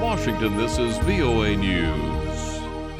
Washington, this is VOA News.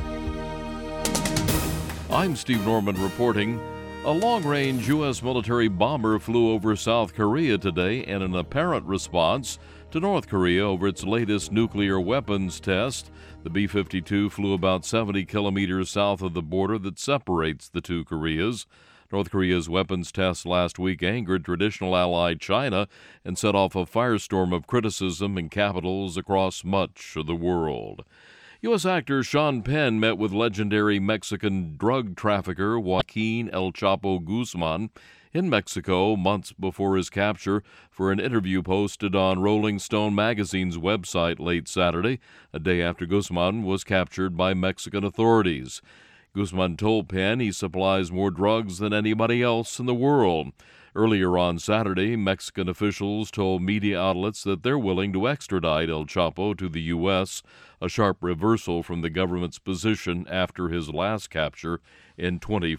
I'm Steve Norman reporting. A long-range U.S. military bomber flew over South Korea today in an apparent response to North Korea over its latest nuclear weapons test. The B-52 flew about 70 kilometers south of the border that separates the two Koreas. North Korea's weapons test last week angered traditional ally China and set off a firestorm of criticism in capitals across much of the world. U.S. actor Sean Penn met with legendary Mexican drug trafficker Joaquin El Chapo Guzman in Mexico months before his capture for an interview posted on Rolling Stone magazine's website late Saturday, a day after Guzman was captured by Mexican authorities. Guzman told Penn he supplies more drugs than anybody else in the world. Earlier on Saturday, Mexican officials told media outlets that they're willing to extradite El Chapo to the U.S., a sharp reversal from the government's position after his last capture in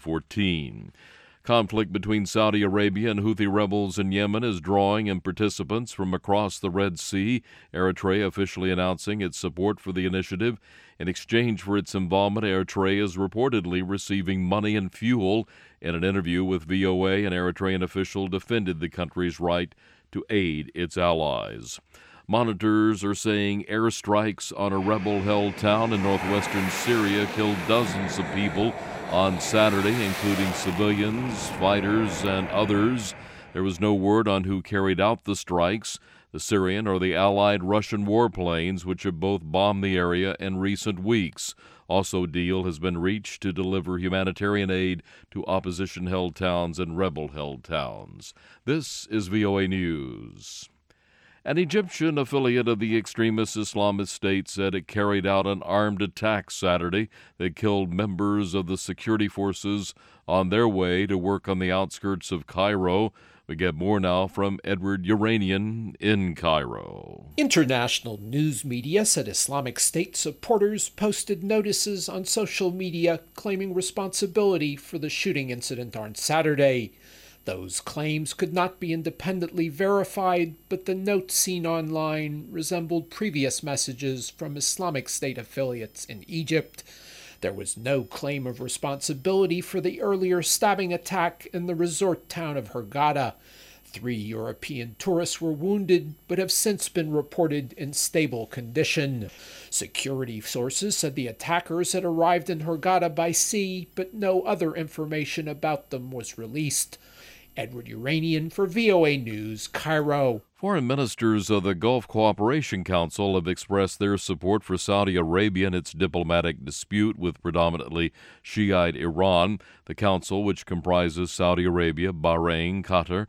2014. Conflict between Saudi Arabia and Houthi rebels in Yemen is drawing in participants from across the Red Sea, Eritrea officially announcing its support for the initiative. In exchange for its involvement, Eritrea is reportedly receiving money and fuel. In an interview with VOA, an Eritrean official defended the country's right to aid its allies. Monitors are saying airstrikes on a rebel-held town in northwestern Syria killed dozens of people on Saturday, including civilians, fighters, and others. There was no word on who carried out the strikes. The Syrian or the Allied Russian warplanes, which have both bombed the area in recent weeks. Also, a deal has been reached to deliver humanitarian aid to opposition-held towns and rebel-held towns. This is VOA News. An Egyptian affiliate of the extremist Islamic State said it carried out an armed attack Saturday that killed members of the security forces on their way to work on the outskirts of Cairo. We get more now from Edward Uranian in Cairo. International news media said Islamic State supporters posted notices on social media claiming responsibility for the shooting incident on Saturday. Those claims could not be independently verified, but the notes seen online resembled previous messages from Islamic State affiliates in Egypt. There was no claim of responsibility for the earlier stabbing attack in the resort town of Hurghada. 3 European tourists were wounded, but have since been reported in stable condition. Security sources said the attackers had arrived in Hurghada by sea, but no other information about them was released. Edward Uranian for VOA News, Cairo. Foreign ministers of the Gulf Cooperation Council have expressed their support for Saudi Arabia in its diplomatic dispute with predominantly Shiite Iran. The council, which comprises Saudi Arabia, Bahrain, Qatar,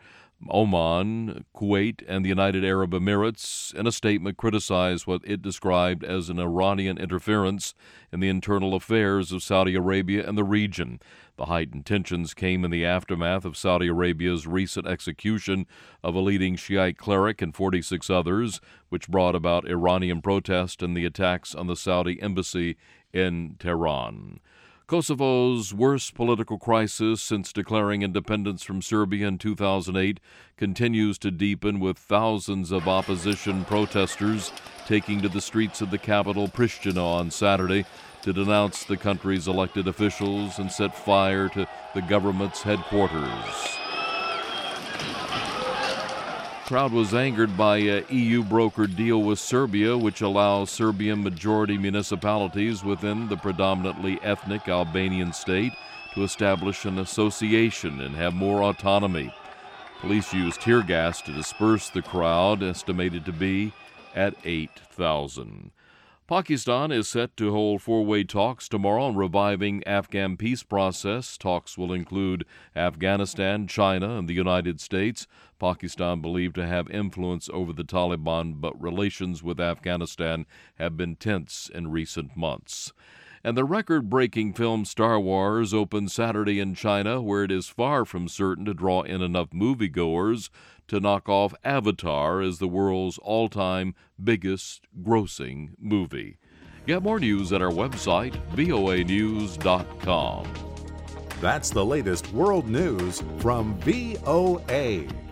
Oman, Kuwait, and the United Arab Emirates, in a statement criticized what it described as an Iranian interference in the internal affairs of Saudi Arabia and the region. The heightened tensions came in the aftermath of Saudi Arabia's recent execution of a leading Shiite cleric and 46 others, which brought about Iranian protest and the attacks on the Saudi embassy in Tehran. Kosovo's worst political crisis since declaring independence from Serbia in 2008 continues to deepen, with thousands of opposition protesters taking to the streets of the capital, Pristina, on Saturday to denounce the country's elected officials and set fire to the government's headquarters. The crowd was angered by an EU-brokered deal with Serbia, which allows Serbian majority municipalities within the predominantly ethnic Albanian state to establish an association and have more autonomy. Police used tear gas to disperse the crowd, estimated to be at 8,000. Pakistan is set to hold four-way talks tomorrow on reviving Afghan peace process. Talks will include Afghanistan, China, and the United States. Pakistan believed to have influence over the Taliban, but relations with Afghanistan have been tense in recent months. And the record-breaking film Star Wars opens Saturday in China, where it is far from certain to draw in enough moviegoers to knock off Avatar as the world's all-time biggest grossing movie. Get more news at our website, voanews.com. That's the latest world news from VOA.